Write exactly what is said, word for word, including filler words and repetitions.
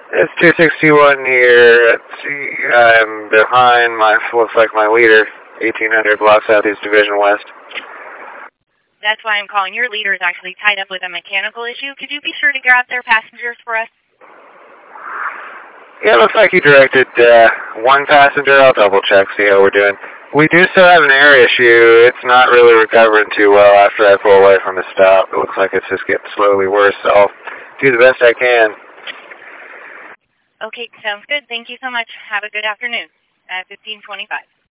It's two sixty-one here. Let's see. I'm behind my, looks like my leader, eighteen hundred block Southeast Division West. That's why I'm calling. Your leader is actually tied up with a mechanical issue. Could you be sure to grab their passengers for us? Yeah, it looks like he directed uh, one passenger. I'll double check, see how we're doing. We do still have an air issue. It's not really recovering too well after I pull away from the stop. It looks like it's just getting slowly worse, so I'll do the best I can. Okay, sounds good. Thank you so much. Have a good afternoon at fifteen twenty-five.